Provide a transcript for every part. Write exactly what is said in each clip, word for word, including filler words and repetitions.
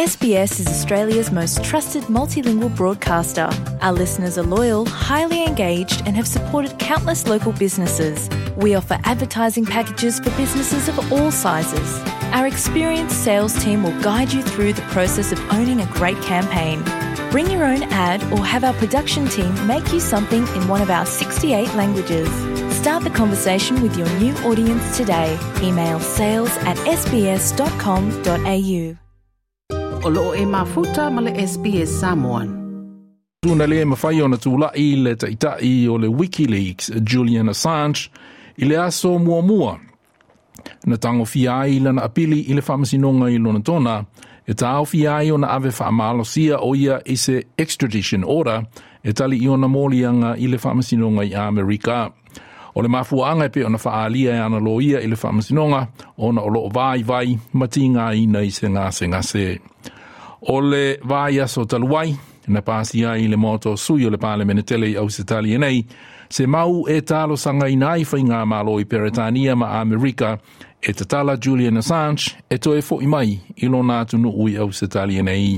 S B S is Australia's most trusted multilingual broadcaster. Our listeners are loyal, highly engaged, and have supported countless local businesses. We offer advertising packages for businesses of all sizes. Our experienced sales team will guide you through the process of owning a great campaign. Bring your own ad or have our production team make you something in one of our sixty-eight languages. Start the conversation with your new audience today. Email sales at s b s dot com dot a u. O loo e mafuta ma le S B S Samoan. Tuna le mawhai ona tūlai le taitai o le WikiLeaks, Julian Assange, i le aso mua mua. Na tango fia ai lana apili i le whamasinonga i lona tona, e tau fia ai ona ave whaamalosia o ia i se extradition order, e tali i ona molianga i le whamasinonga i Amerika. O le mafuanga pe ona whaalia e ana loia i le whamasinonga, ona o loo vai vai, matinga i nei se ngā se ngā se. O le vai aso taluai, na pasia i le moto sui o le pale menetele i Ausitalia nei, se mau e talo sanga i nai whai ngā malo i Peretania ma Amerika, e tatala Julian Assange, e toe fo i mai i lo nātu nuu i Ausitalia nei.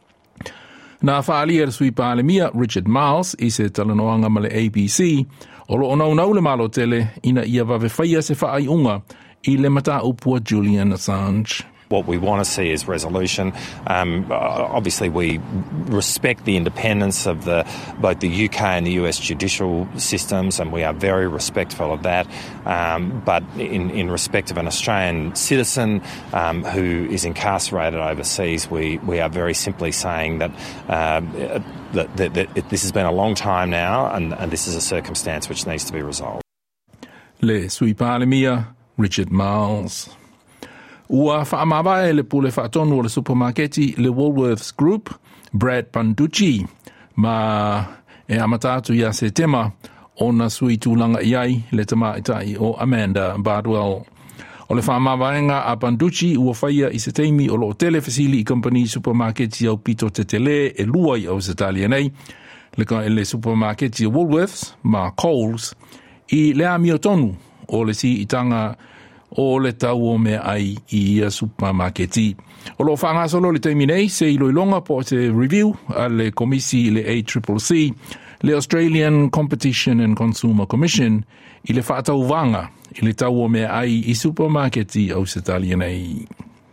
Nā whaalia le sui pale mia, Richard Marles, i se talanoanga ma le A B C, o lo onau nau le malo tele, ina ia vave whaia se whaai unga, i le mata upua Julian Assange. What we want to see is resolution. Um, obviously, we respect the independence of the both the U K and the U S judicial systems, and we are very respectful of that. Um, but in, in respect of an Australian citizen um, who is incarcerated overseas, we, we are very simply saying that, uh, that, that, that it, this has been a long time now, and, and this is a circumstance which needs to be resolved. Le sui pale mia, Richard Marles. Ua whaamawae le pule whaatonu o le supermarketi le Woolworths Group, Brad Banducci, ma e amatatu ia se tema o na sui tūlanga iai le tama itai o Amanda Bardwell. O le whaamawaenga a Banducci ua whaia i se teimi o lo tele fasili i company supermarketi au pito te tele e lua i au se talia nei, le ka ele supermarketi o Woolworths, ma Coles, i le amio tonu o le si itanga o le tau o me ai i a supermarketi. O lo whanga solo le teimi nei, se iloilonga po te review a le komisi le A C C C, le Australian Competition and Consumer Commission, i le whaatau wanga, i le tau o me ai i supermarketi au se talia nei.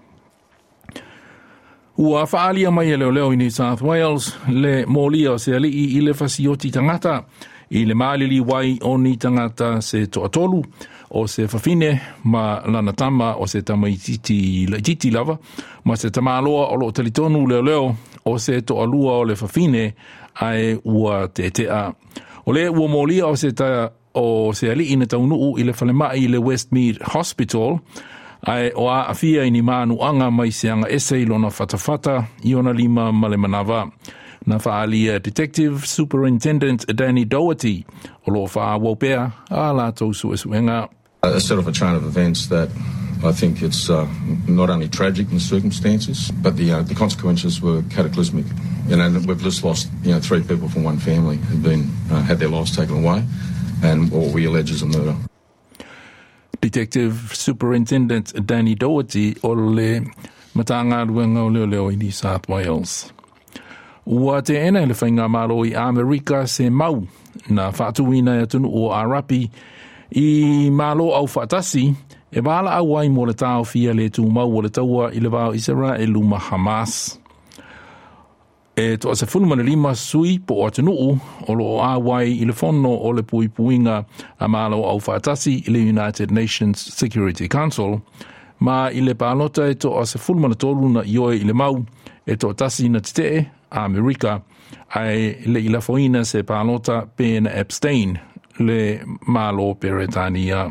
Ua whaalia mai e leo leo i New South Wales, le molia o se alii i le fasioti tangata, i le malili wai o ni tangata se toatolu, o se whawhine ma lana tama o se tama ititi, ititi lava, ma se tamaloa o lo talitonu leo leo o se toalua o le whawhine ai ua te tea. O le ua molia o se, ta, o se ali ina taunuu i le whalemai i le Westmead Hospital, ai o a awhia i ni manu anga mai se anga esei lona whatawhata i ona lima male manawa. Na whaalia Detective Superintendent Danny Doherty o lo wha wopea a la tau suesuenga. A set of a chain of events that I think it's uh, not only tragic in the circumstances, but the uh, the consequences were cataclysmic. You know, we've just lost you know three people from one family who've been uh, had their lives taken away, and what we allege is a murder. Detective Superintendent Danny Doherty o le matanga luenga o leo leo i New South Wales. Ua te ena le whainga malo i Amerika se mau na whaatuina e tunu o Arapi i malo au whaatasi e wala au wai mo le tau fia le tu mau o le taua i le wao Israelu ma Hamas. E toa se fulmane lima sui po o tunu o lo a wai i le fono o le pui puinga a malo au whaatasi i le United Nations Security Council, ma i le palota e toa se fulmane tolu na ioe i le mau e toa tasi na titee Amerika ai le ila foina se palota pena Epstein le malo Peretania.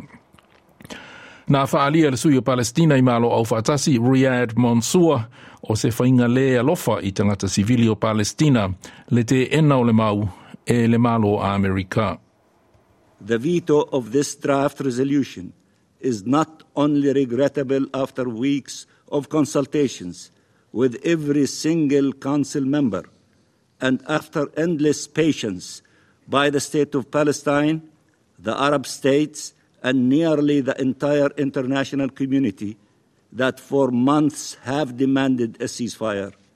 Na whaalia le sui o Palestina i malo au whaatasi Riyad Mansour o se whainga le alofa i tangata sivili o Palestina le te ena o le mau e le malo Amerika. The veto of this draft resolution is not only regrettable after weeks of consultations with every single council member and after endless patience by the State of Palestine, the Arab states, and nearly the entire international community that for months have demanded a ceasefire.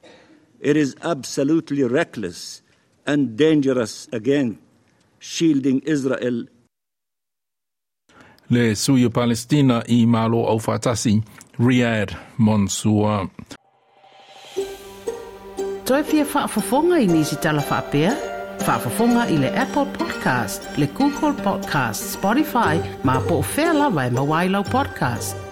It is absolutely reckless and dangerous again, shielding Israel. Le suyo Palestina I malo au fatasi, Riyadh Mansour. Toi fia whaafafonga I nisi tala whaapea? Whaafafonga I le Apple Podcast, le Google Podcast, Spotify, ma po o whea lawa e mawailau podcast.